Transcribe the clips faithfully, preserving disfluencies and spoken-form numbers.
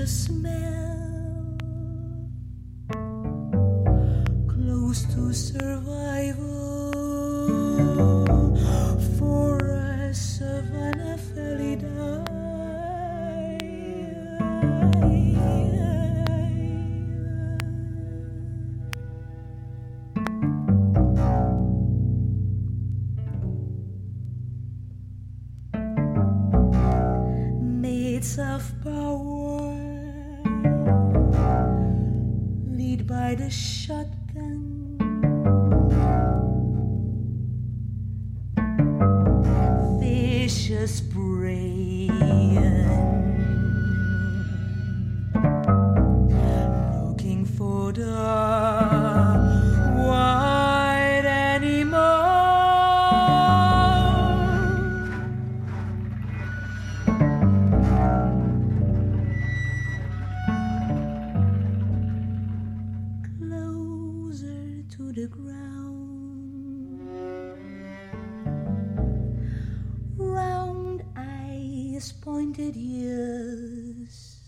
delicious smell, close to survival for a savannah felidar. Of power, lead by the shotgun, vicious prey, looking for the white animal. To the ground, round eyes, pointed ears,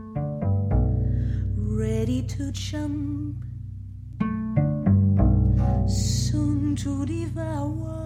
ready to jump, soon to devour.